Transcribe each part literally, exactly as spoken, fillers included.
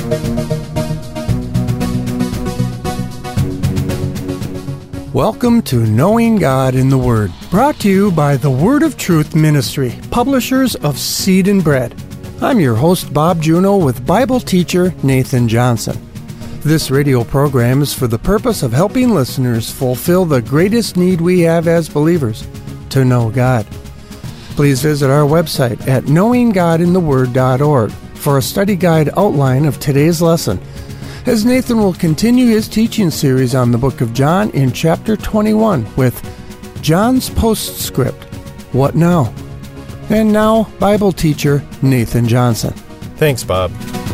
Welcome to Knowing God in the Word, brought to you by the Word of Truth Ministry, publishers of Seed and Bread. I'm your host, Bob Juneau, with Bible teacher Nathan Johnson. This radio program is for the purpose of helping listeners fulfill the greatest need we have as believers, to know God. Please visit our website at knowing god in the word dot org for a study guide outline of today's lesson, as Nathan will continue his teaching series on the book of John in chapter twenty-one with John's postscript, What Now? And now, Bible teacher Nathan Johnson. Thanks, Bob.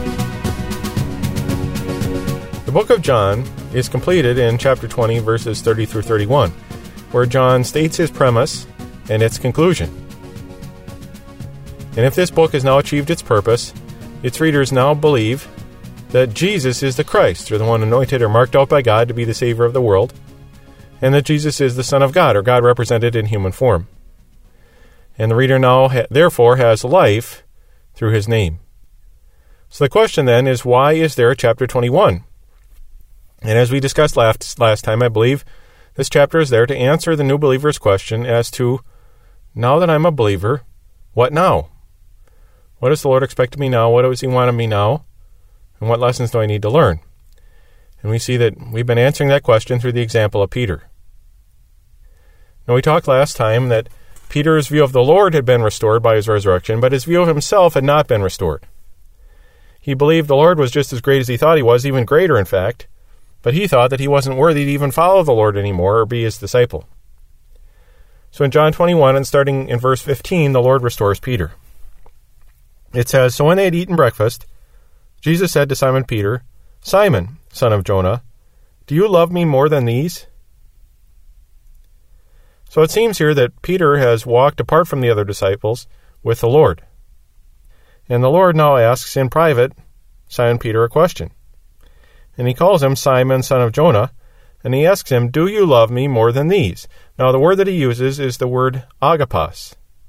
The book of John is completed in chapter twenty, verses thirty through thirty-one, where John states his premise and its conclusion. And if this book has now achieved its purpose, its readers now believe that Jesus is the Christ, or the one anointed or marked out by God to be the Savior of the world, and that Jesus is the Son of God, or God represented in human form. And the reader now, ha- therefore, has life through his name. So the question then is, why is there a chapter twenty-one? And as we discussed last, last time, I believe this chapter is there to answer the new believer's question as to, now that I'm a believer, what now? What does the Lord expect of me now? What does He want of me now? And what lessons do I need to learn? And we see that we've been answering that question through the example of Peter. Now, we talked last time that Peter's view of the Lord had been restored by his resurrection, but his view of himself had not been restored. He believed the Lord was just as great as he thought he was, even greater, in fact, but he thought that he wasn't worthy to even follow the Lord anymore or be his disciple. So in John twenty-one, and starting in verse fifteen, the Lord restores Peter. It says, So when they had eaten breakfast, Jesus said to Simon Peter, Simon, son of Jonah, do you love me more than these? So it seems here that Peter has walked apart from the other disciples with the Lord. And the Lord now asks in private Simon Peter a question. And he calls him Simon, son of Jonah, and he asks him, do you love me more than these? Now the word that he uses is the word agapos.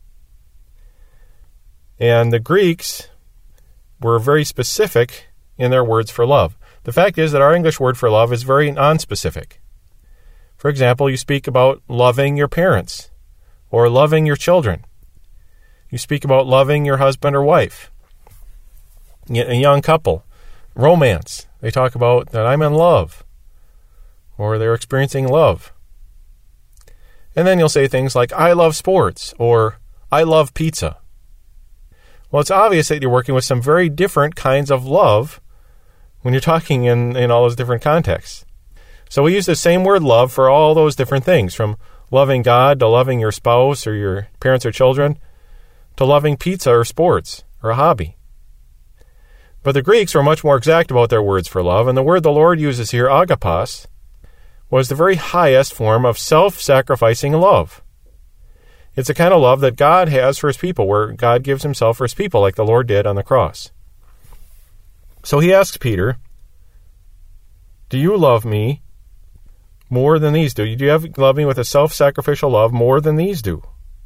And the Greeks were very specific in their words for love. The fact is that our English word for love is very nonspecific. For example, you speak about loving your parents or loving your children. You speak about loving your husband or wife. A young couple, romance. They talk about that I'm in love or they're experiencing love. And then you'll say things like, I love sports or I love pizza. Well, it's obvious that you're working with some very different kinds of love when you're talking in, in all those different contexts. So we use the same word love for all those different things, from loving God to loving your spouse or your parents or children to loving pizza or sports or a hobby. But the Greeks were much more exact about their words for love, and the word the Lord uses here, agapos, was the very highest form of self-sacrificing love. It's a kind of love that God has for His people, where God gives Himself for His people, like the Lord did on the cross. So he asks Peter, do you love me more than these do? Do you have, love me with a self-sacrificial love more than these do?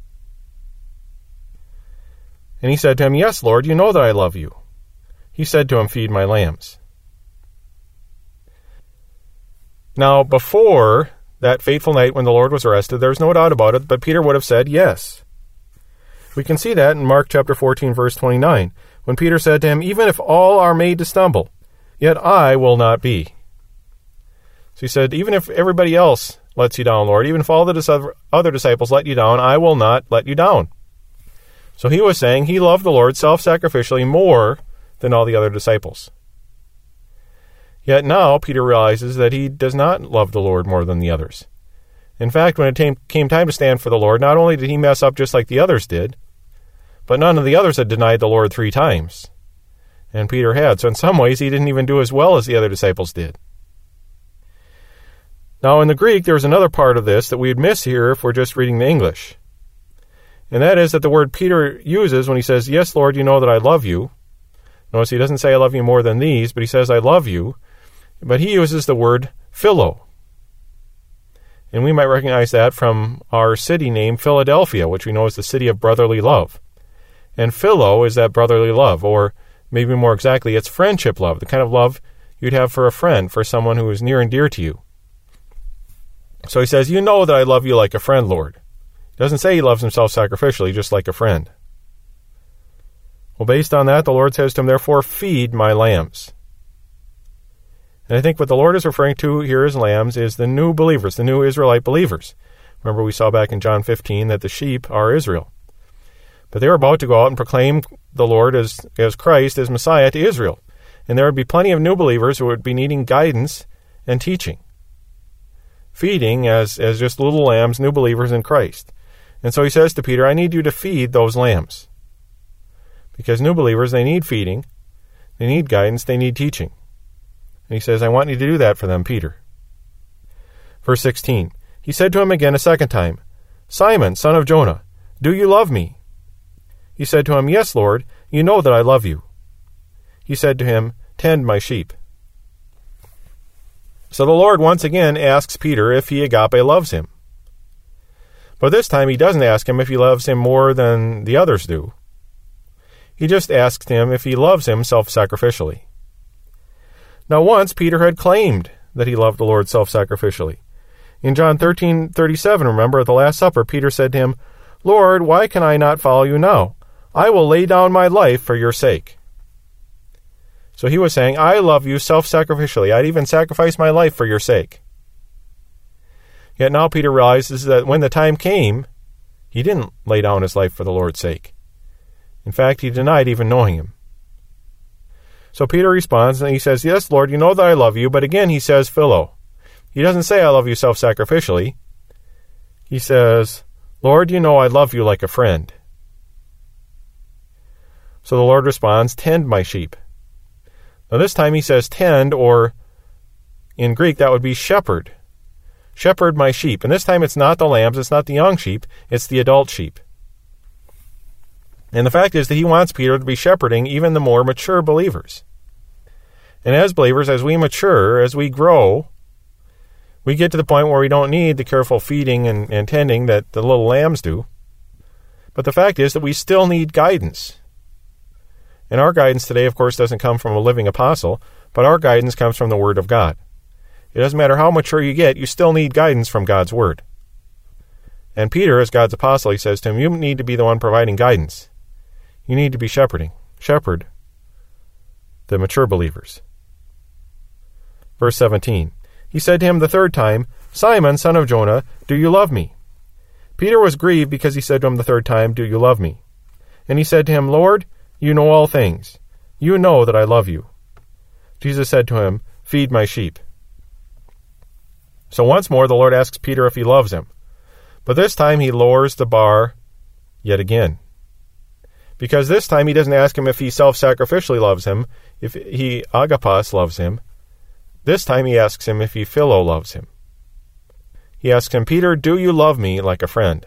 And he said to him, yes, Lord, you know that I love you. He said to him, feed my lambs. Now, before that fateful night when the Lord was arrested, there's no doubt about it, but Peter would have said yes. We can see that in Mark chapter fourteen, verse twenty-nine, when Peter said to him, even if all are made to stumble, yet I will not be. So he said, even if everybody else lets you down, Lord, even if all the other disciples let you down, I will not let you down. So he was saying he loved the Lord self-sacrificially more than all the other disciples. Yet now Peter realizes that he does not love the Lord more than the others. In fact, when it came time to stand for the Lord, not only did he mess up just like the others did, but none of the others had denied the Lord three times. And Peter had. So in some ways, he didn't even do as well as the other disciples did. Now, in the Greek, there's another part of this that we'd miss here if we're just reading the English. And that is that the word Peter uses when he says, yes, Lord, you know that I love you. Notice he doesn't say I love you more than these, but he says I love you. But he uses the word philo. And we might recognize that from our city name, Philadelphia, which we know is the city of brotherly love. And philo is that brotherly love, or Maybe more exactly, it's friendship love, the kind of love you'd have for a friend, for someone who is near and dear to you. So he says, you know that I love you like a friend, Lord. He doesn't say he loves himself sacrificially, just like a friend. Well, based on that, the Lord says to him, therefore, feed my lambs. And I think what the Lord is referring to here as lambs is the new believers, the new Israelite believers. Remember, we saw back in John fifteen that the sheep are Israel. But they were about to go out and proclaim the Lord as, as Christ, as Messiah to Israel. And there would be plenty of new believers who would be needing guidance and teaching. Feeding as, as just little lambs, new believers in Christ. And so he says to Peter, I need you to feed those lambs. Because new believers, they need feeding, they need guidance, they need teaching. And he says, I want you to do that for them, Peter. Verse sixteen, he said to him again a second time, Simon, son of Jonah, do you love me? He said to him, Yes, Lord, you know that I love you. He said to him, Tend my sheep. So the Lord once again asks Peter if he agape loves him. But this time he doesn't ask him if he loves him more than the others do. He just asks him if he loves him self-sacrificially. Now once Peter had claimed that he loved the Lord self-sacrificially. In John thirteen thirty-seven, remember, at the Last Supper, Peter said to him, Lord, why can I not follow you now? I will lay down my life for your sake. So he was saying, I love you self-sacrificially. I'd even sacrifice my life for your sake. Yet now Peter realizes that when the time came, he didn't lay down his life for the Lord's sake. In fact, he denied even knowing him. So Peter responds, and he says, Yes, Lord, you know that I love you. But again, he says, Philo. He doesn't say, I love you self-sacrificially. He says, Lord, you know I love you like a friend. So the Lord responds, Tend my sheep. Now this time he says tend, or in Greek that would be shepherd. Shepherd my sheep. And this time it's not the lambs, it's not the young sheep, it's the adult sheep. And the fact is that he wants Peter to be shepherding even the more mature believers. And as believers, as we mature, as we grow, we get to the point where we don't need the careful feeding and, and tending that the little lambs do. But the fact is that we still need guidance. And our guidance today, of course, doesn't come from a living apostle, but our guidance comes from the Word of God. It doesn't matter how mature you get, you still need guidance from God's Word. And Peter, as God's apostle, he says to him, you need to be the one providing guidance. You need to be shepherding, shepherd the mature believers. Verse seventeen, he said to him the third time, Simon, son of Jonah, do you love me? Peter was grieved because he said to him the third time, do you love me? And he said to him, Lord, you know all things. You know that I love you. Jesus said to him, feed my sheep. So once more the Lord asks Peter if he loves him. But this time he lowers the bar yet again. Because this time he doesn't ask him if he self-sacrificially loves him, if he agapos loves him. This time he asks him if he philo loves him. He asks him, Peter, do you love me like a friend?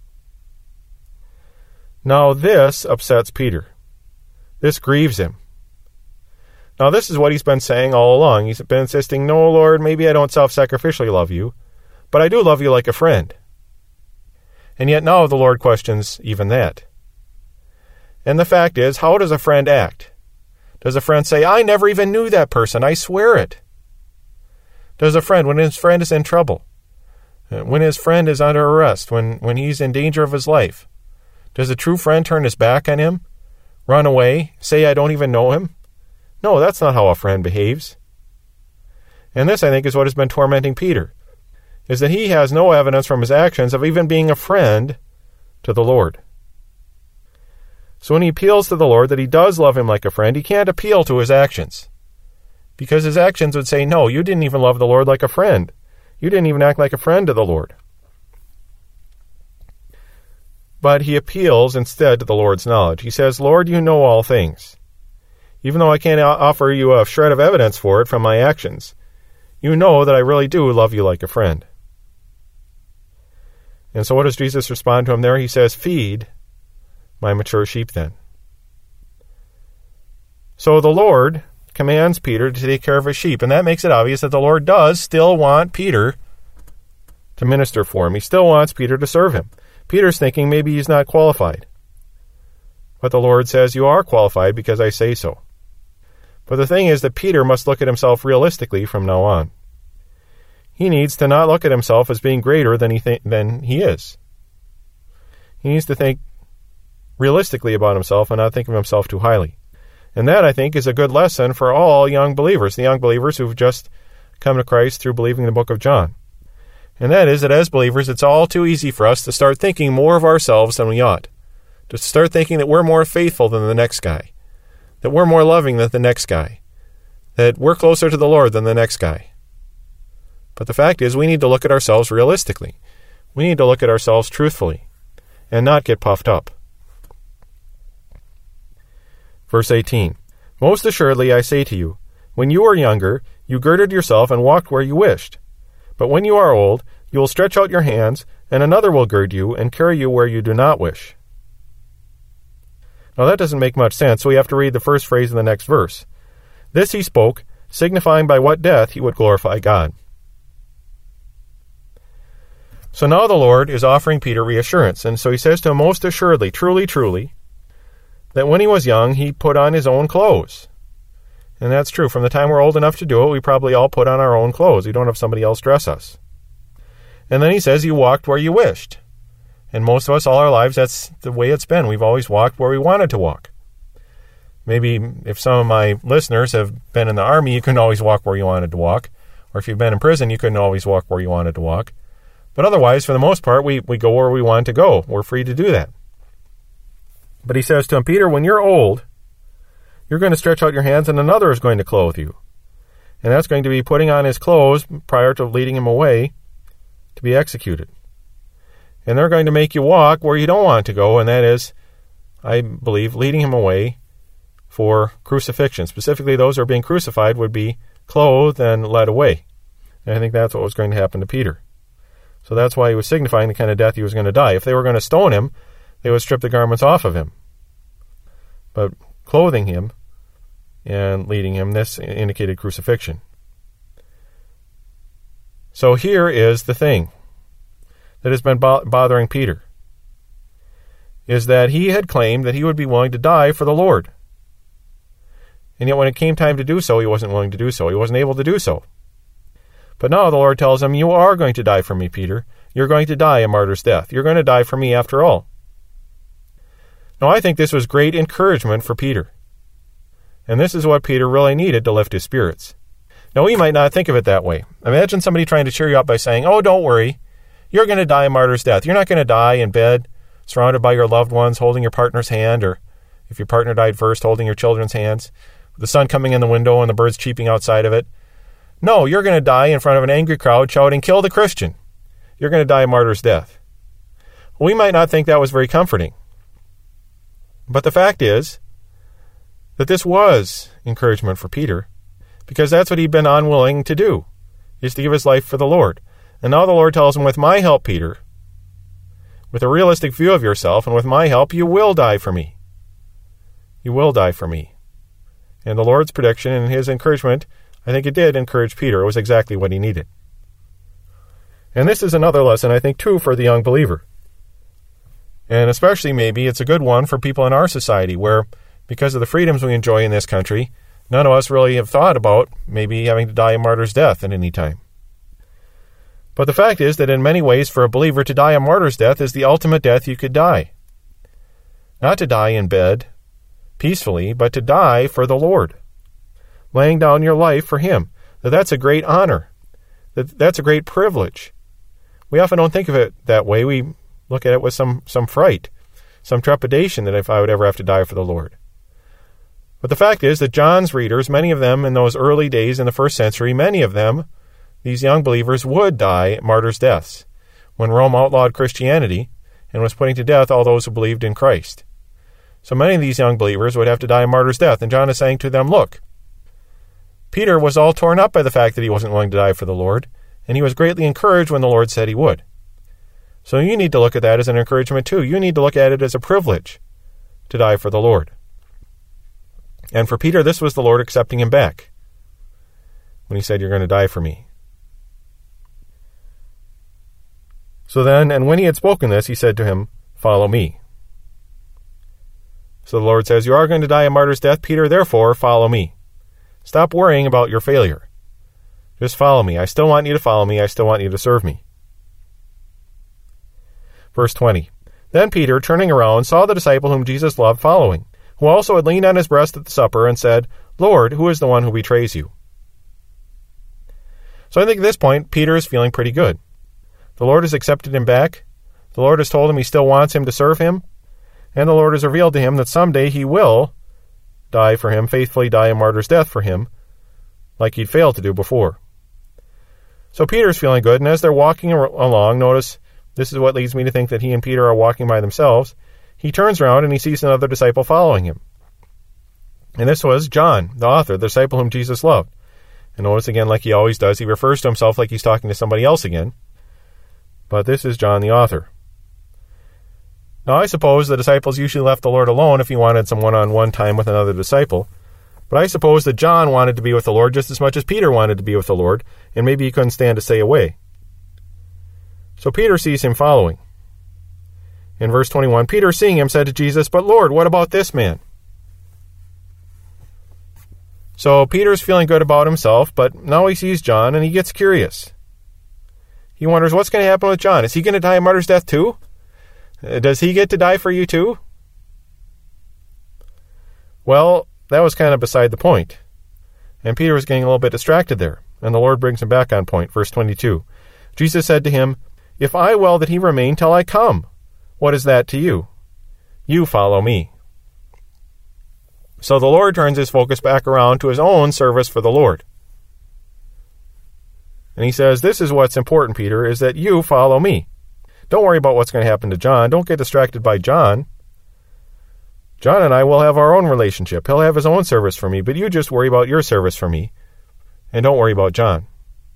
Now this upsets Peter. This grieves him. Now this is what he's been saying all along. He's been insisting, no, Lord, maybe I don't self-sacrificially love you, but I do love you like a friend. And yet now the Lord questions even that. And the fact is, how does a friend act? Does a friend say, I never even knew that person, I swear it? Does a friend, when his friend is in trouble, when his friend is under arrest, when, when he's in danger of his life, does a true friend turn his back on him, run away, say I don't even know him? No, that's not how a friend behaves. And this, I think, is what has been tormenting Peter, is that he has no evidence from his actions of even being a friend to the Lord. So when he appeals to the Lord that he does love him like a friend, he can't appeal to his actions. Because his actions would say, no, you didn't even love the Lord like a friend. You didn't even act like a friend to the Lord. But he appeals instead to the Lord's knowledge. He says, Lord, you know all things. Even though I can't offer you a shred of evidence for it from my actions, you know that I really do love you like a friend. And so what does Jesus respond to him there? He says, feed my mature sheep then. So the Lord commands Peter to take care of his sheep, and that makes it obvious that the Lord does still want Peter to minister for him. He still wants Peter to serve him. Peter's thinking maybe he's not qualified. But the Lord says, you are qualified because I say so. But the thing is that Peter must look at himself realistically from now on. He needs to not look at himself as being greater than he th- than he is. He needs to think realistically about himself and not think of himself too highly. And that, I think, is a good lesson for all young believers, the young believers who've just come to Christ through believing the book of John. And that is that as believers, it's all too easy for us to start thinking more of ourselves than we ought. To start thinking that we're more faithful than the next guy. That we're more loving than the next guy. That we're closer to the Lord than the next guy. But the fact is, we need to look at ourselves realistically. We need to look at ourselves truthfully and not get puffed up. Verse eighteen, Most assuredly I say to you, when you were younger, you girded yourself and walked where you wished. But when you are old, you will stretch out your hands, and another will gird you and carry you where you do not wish. Now that doesn't make much sense, so we have to read the first phrase in the next verse. This he spoke, signifying by what death he would glorify God. So now the Lord is offering Peter reassurance, and so he says to him, most assuredly, truly, truly, that when he was young, he put on his own clothes. And that's true. From the time we're old enough to do it, we probably all put on our own clothes. We don't have somebody else dress us. And then he says, you walked where you wished. And most of us, all our lives, that's the way it's been. We've always walked where we wanted to walk. Maybe if some of my listeners have been in the army, you couldn't always walk where you wanted to walk. Or if you've been in prison, you couldn't always walk where you wanted to walk. But otherwise, for the most part, we, we go where we want to go. We're free to do that. But he says to him, Peter, when you're old, you're going to stretch out your hands and another is going to clothe you. And that's going to be putting on his clothes prior to leading him away to be executed. And they're going to make you walk where you don't want to go, and that is, I believe, leading him away for crucifixion. Specifically, those who are being crucified would be clothed and led away. And I think that's what was going to happen to Peter. So that's why he was signifying the kind of death he was going to die. If they were going to stone him, they would strip the garments off of him. But clothing him and leading him, this indicated crucifixion. So here is the thing that has been bo- bothering Peter, is that he had claimed that he would be willing to die for the Lord. And yet when it came time to do so, he wasn't willing to do so. He wasn't able to do so. But now the Lord tells him, you are going to die for me, Peter. You're going to die a martyr's death. You're going to die for me after all. Now, I think this was great encouragement for Peter. And this is what Peter really needed to lift his spirits. Now, we might not think of it that way. Imagine somebody trying to cheer you up by saying, oh, don't worry. You're going to die a martyr's death. You're not going to die in bed, surrounded by your loved ones, holding your partner's hand, or if your partner died first, holding your children's hands, with the sun coming in the window and the birds cheeping outside of it. No, you're going to die in front of an angry crowd shouting, kill the Christian. You're going to die a martyr's death. Well, we might not think that was very comforting. But the fact is that this was encouragement for Peter, because that's what he'd been unwilling to do, is to give his life for the Lord. And now the Lord tells him, with my help, Peter, with a realistic view of yourself, and with my help, you will die for me. You will die for me. And the Lord's prediction and his encouragement, I think it did encourage Peter. It was exactly what he needed. And this is another lesson, I think, too, for the young believer. And especially maybe it's a good one for people in our society where, because of the freedoms we enjoy in this country, none of us really have thought about maybe having to die a martyr's death at any time. But the fact is that in many ways for a believer to die a martyr's death is the ultimate death you could die. Not to die in bed, peacefully, but to die for the Lord. Laying down your life for Him. That that's a great honor. That that's a great privilege. We often don't think of it that way. We look at it with some, some fright, some trepidation that if I would ever have to die for the Lord. But the fact is that John's readers, many of them in those early days in the first century, many of them, these young believers, would die martyrs' deaths when Rome outlawed Christianity and was putting to death all those who believed in Christ. So many of these young believers would have to die a martyr's death. And John is saying to them, look, Peter was all torn up by the fact that he wasn't willing to die for the Lord, and he was greatly encouraged when the Lord said he would. So you need to look at that as an encouragement too. You need to look at it as a privilege to die for the Lord. And for Peter, this was the Lord accepting him back when he said, you're going to die for me. So then, and when he had spoken this, he said to him, follow me. So the Lord says, you are going to die a martyr's death, Peter, therefore follow me. Stop worrying about your failure. Just follow me. I still want you to follow me. I still want you to serve me. Verse twenty. Then Peter, turning around, saw the disciple whom Jesus loved following, who also had leaned on his breast at the supper and said, Lord, who is the one who betrays you? So I think at this point, Peter is feeling pretty good. The Lord has accepted him back. The Lord has told him he still wants him to serve him. And the Lord has revealed to him that someday he will die for him, faithfully die a martyr's death for him, like he'd failed to do before. So Peter's feeling good, and as they're walking along, notice this is what leads me to think that he and Peter are walking by themselves. He turns around and he sees another disciple following him. And this was John, the author, the disciple whom Jesus loved. And notice again, like he always does, he refers to himself like he's talking to somebody else again. But this is John, the author. Now, I suppose the disciples usually left the Lord alone if he wanted some one-on-one time with another disciple. But I suppose that John wanted to be with the Lord just as much as Peter wanted to be with the Lord, and maybe he couldn't stand to stay away. So Peter sees him following. In verse twenty-one, Peter, seeing him, said to Jesus, But Lord, what about this man? So Peter's feeling good about himself, but now he sees John and he gets curious. He wonders, what's going to happen with John? Is he going to die a martyr's death too? Does he get to die for you too? Well, that was kind of beside the point. And Peter was getting a little bit distracted there, and the Lord brings him back on point. Verse twenty-two. Jesus said to him, If I will that he remain till I come, what is that to you? You follow me. So the Lord turns his focus back around to his own service for the Lord. And he says, this is what's important, Peter, is that you follow me. Don't worry about what's going to happen to John. Don't get distracted by John. John and I will have our own relationship. He'll have his own service for me, but you just worry about your service for me. And don't worry about John.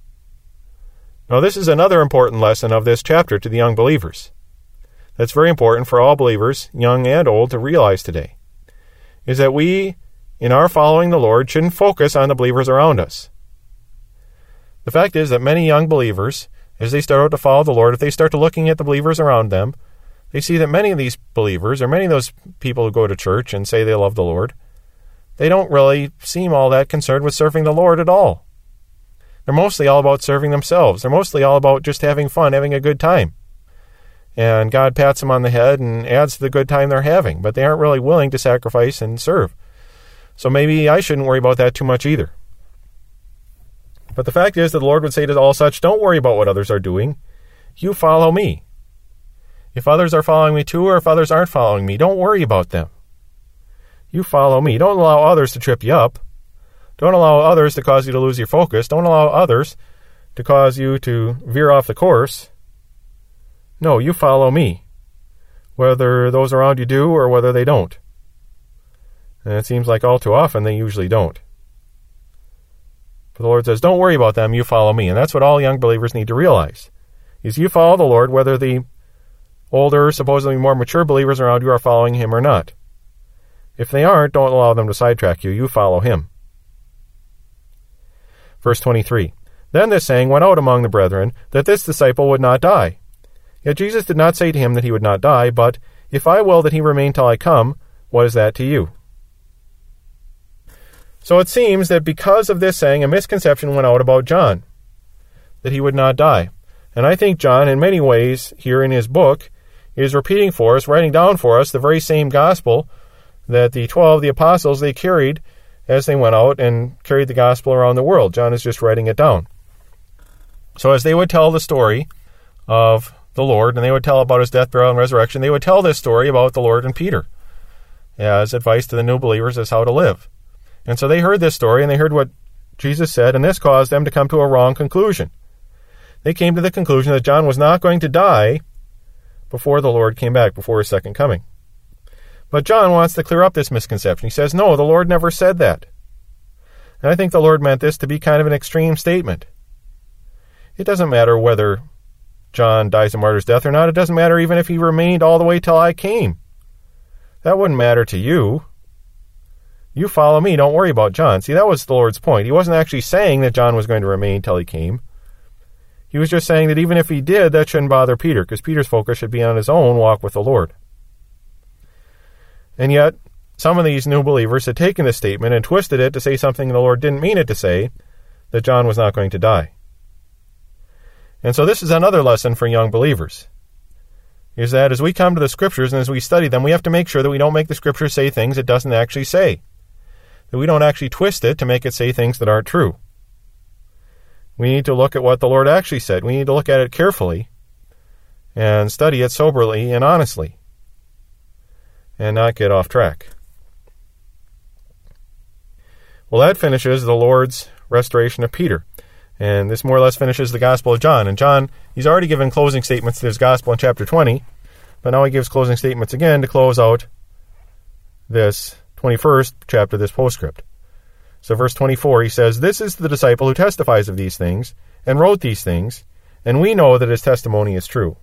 Now, this is another important lesson of this chapter to the young believers. That's very important for all believers, young and old, to realize today, is that we, in our following the Lord, shouldn't focus on the believers around us. The fact is that many young believers, as they start out to follow the Lord, if they start to looking at the believers around them, they see that many of these believers, or many of those people who go to church and say they love the Lord, they don't really seem all that concerned with serving the Lord at all. They're mostly all about serving themselves. They're mostly all about just having fun, having a good time. And God pats them on the head and adds to the good time they're having, but they aren't really willing to sacrifice and serve. So maybe I shouldn't worry about that too much either. But the fact is that the Lord would say to all such, don't worry about what others are doing. You follow me. If others are following me too, or if others aren't following me, don't worry about them. You follow me. Don't allow others to trip you up. Don't allow others to cause you to lose your focus. Don't allow others to cause you to veer off the course. No, you follow me, whether those around you do or whether they don't. And it seems like all too often they usually don't. But the Lord says, don't worry about them, you follow me. And that's what all young believers need to realize, is you follow the Lord whether the older, supposedly more mature believers around you are following him or not. If they aren't, don't allow them to sidetrack you. You follow him. Verse twenty-three. Then this saying went out among the brethren, that this disciple would not die. Yet Jesus did not say to him that he would not die, but, If I will that he remain till I come, what is that to you? So it seems that because of this saying, a misconception went out about John, that he would not die. And I think John, in many ways, here in his book, is repeating for us, writing down for us, the very same gospel that the twelve, the apostles, they carried as they went out and carried the gospel around the world. John is just writing it down. So as they would tell the story of the Lord, and they would tell about his death, burial, and resurrection, they would tell this story about the Lord and Peter as advice to the new believers as how to live. And so they heard this story, and they heard what Jesus said, and this caused them to come to a wrong conclusion. They came to the conclusion that John was not going to die before the Lord came back, before his second coming. But John wants to clear up this misconception. He says, no, the Lord never said that. And I think the Lord meant this to be kind of an extreme statement. It doesn't matter whether John dies a martyr's death or not. It doesn't matter even if he remained all the way till I came. That wouldn't matter to you. You follow me, don't worry about John. See, that was the Lord's point. He wasn't actually saying that John was going to remain till he came. He was just saying that even if he did, that shouldn't bother Peter, because Peter's focus should be on his own walk with the Lord. And yet, some of these new believers had taken this statement and twisted it to say something the Lord didn't mean it to say, that John was not going to die. And so this is another lesson for young believers, is that as we come to the Scriptures and as we study them, we have to make sure that we don't make the Scripture say things it doesn't actually say, that we don't actually twist it to make it say things that aren't true. We need to look at what the Lord actually said. We need to look at it carefully and study it soberly and honestly and not get off track. Well, that finishes the Lord's restoration of Peter. And this more or less finishes the Gospel of John. And John, he's already given closing statements to his Gospel in chapter twenty, but now he gives closing statements again to close out this twenty-first chapter, this postscript. So verse twenty-four, he says, "This is the disciple who testifies of these things, and wrote these things, and we know that his testimony is true."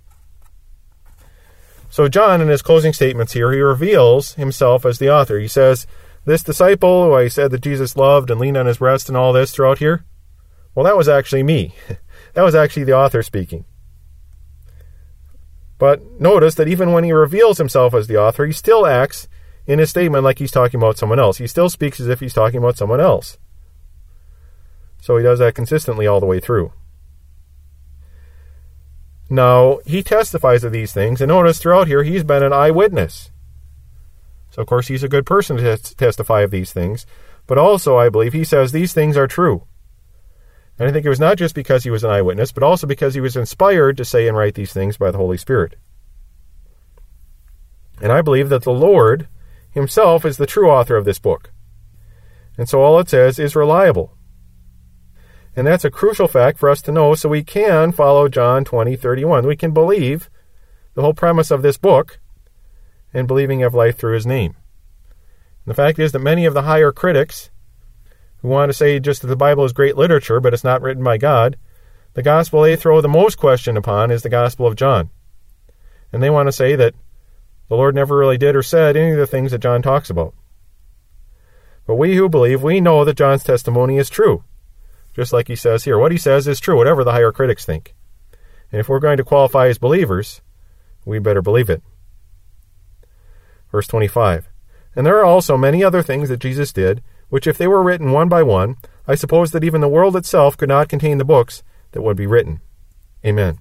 So John, in his closing statements here, he reveals himself as the author. He says, this disciple who I said that Jesus loved and leaned on his breast and all this throughout here, well, that was actually me. That was actually the author speaking. But notice that even when he reveals himself as the author, he still acts in his statement like he's talking about someone else. He still speaks as if he's talking about someone else. So he does that consistently all the way through. Now, he testifies of these things, and notice throughout here he's been an eyewitness. So, of course, he's a good person to testify of these things, but also, I believe, he says these things are true. And I think it was not just because he was an eyewitness, but also because he was inspired to say and write these things by the Holy Spirit. And I believe that the Lord himself is the true author of this book. And so all it says is reliable. And that's a crucial fact for us to know so we can follow John twenty thirty-one. We can believe the whole premise of this book and believing of life through his name. And the fact is that many of the higher critics who want to say just that the Bible is great literature, but it's not written by God, the gospel they throw the most question upon is the Gospel of John. And they want to say that the Lord never really did or said any of the things that John talks about. But we who believe, we know that John's testimony is true. Just like he says here. What he says is true, whatever the higher critics think. And if we're going to qualify as believers, we better believe it. Verse twenty-five. "And there are also many other things that Jesus did, which if they were written one by one, I suppose that even the world itself could not contain the books that would be written." Amen.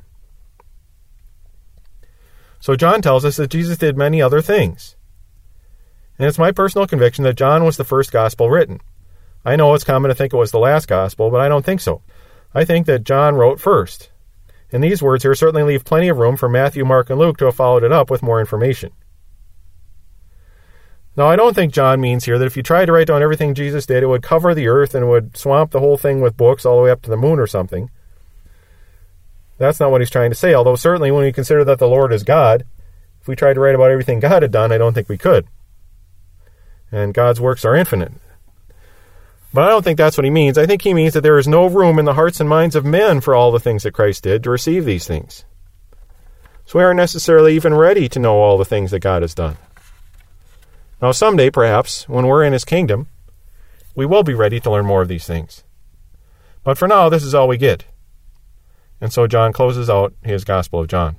So John tells us that Jesus did many other things. And it's my personal conviction that John was the first gospel written. I know it's common to think it was the last gospel, but I don't think so. I think that John wrote first. And these words here certainly leave plenty of room for Matthew, Mark, and Luke to have followed it up with more information. Now, I don't think John means here that if you tried to write down everything Jesus did, it would cover the earth and would swamp the whole thing with books all the way up to the moon or something. That's not what he's trying to say, although certainly when we consider that the Lord is God, if we tried to write about everything God had done, I don't think we could. And God's works are infinite. But I don't think that's what he means. I think he means that there is no room in the hearts and minds of men for all the things that Christ did to receive these things. So we aren't necessarily even ready to know all the things that God has done. Now, someday, perhaps, when we're in his kingdom, we will be ready to learn more of these things. But for now, this is all we get. And so John closes out his Gospel of John.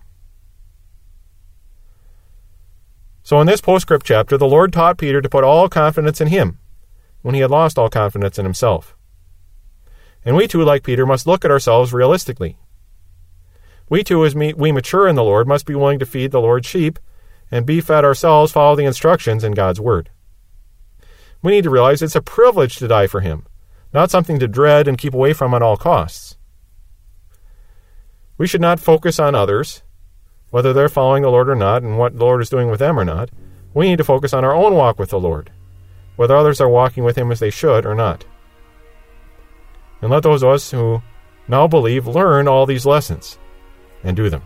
So in this postscript chapter, the Lord taught Peter to put all confidence in him when he had lost all confidence in himself. And we too, like Peter, must look at ourselves realistically. We too, as we mature in the Lord, must be willing to feed the Lord's sheep and be fed ourselves, follow the instructions in God's Word. We need to realize it's a privilege to die for him, not something to dread and keep away from at all costs. We should not focus on others, whether they're following the Lord or not, and what the Lord is doing with them or not. We need to focus on our own walk with the Lord, whether others are walking with him as they should or not. And let those of us who now believe learn all these lessons and do them.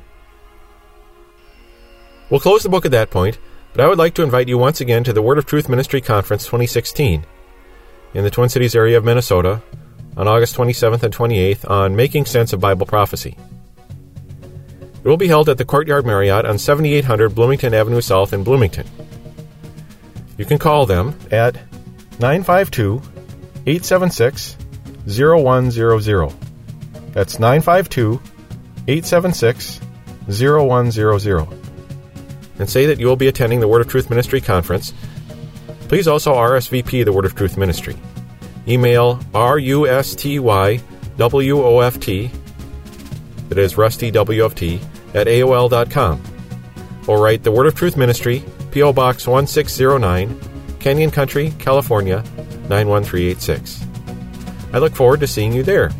We'll close the book at that point, but I would like to invite you once again to the Word of Truth Ministry Conference twenty sixteen in the Twin Cities area of Minnesota on August twenty-seventh and twenty-eighth on Making Sense of Bible Prophecy. It will be held at the Courtyard Marriott on seventy-eight hundred Bloomington Avenue South in Bloomington. You can call them at nine five two, eight seven six, zero one zero zero. That's nine five two, eight seven six, zero one zero zero. And say that you will be attending the Word of Truth Ministry Conference, Please also R S V P the Word of Truth Ministry. Email R U S T Y W O F T, that is Rusty W F T, at A O L dot com. Or write the Word of Truth Ministry, P O Box one six zero nine, Canyon Country, California, nine one three eight six. I look forward to seeing you there.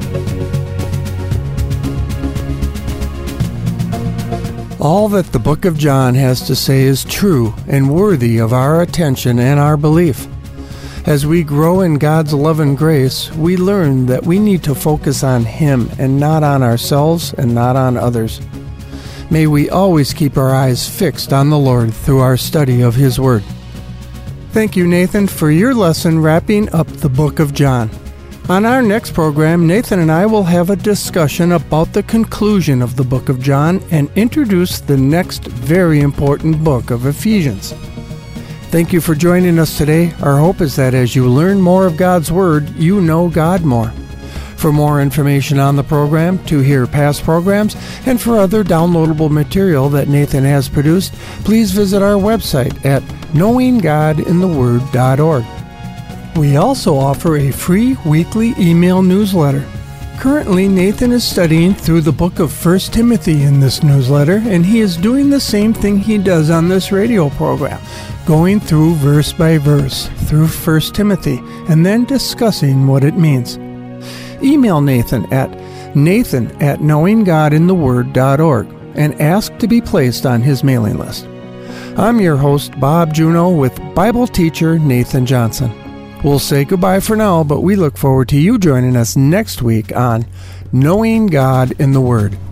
All that the book of John has to say is true and worthy of our attention and our belief. As we grow in God's love and grace, we learn that we need to focus on Him and not on ourselves and not on others. May we always keep our eyes fixed on the Lord through our study of His Word. Thank you, Nathan, for your lesson wrapping up the book of John. On our next program, Nathan and I will have a discussion about the conclusion of the book of John and introduce the next very important book of Ephesians. Thank you for joining us today. Our hope is that as you learn more of God's Word, you know God more. For more information on the program, to hear past programs, and for other downloadable material that Nathan has produced, please visit our website at knowing god in the word dot org. We also offer a free weekly email newsletter. Currently, Nathan is studying through the book of First Timothy in this newsletter, and he is doing the same thing he does on this radio program, going through verse by verse through First Timothy, and then discussing what it means. Email Nathan at nathan at knowing god in the word dot org and ask to be placed on his mailing list. I'm your host, Bob Juneau, with Bible teacher Nathan Johnson. We'll say goodbye for now, but we look forward to you joining us next week on Knowing God in the Word.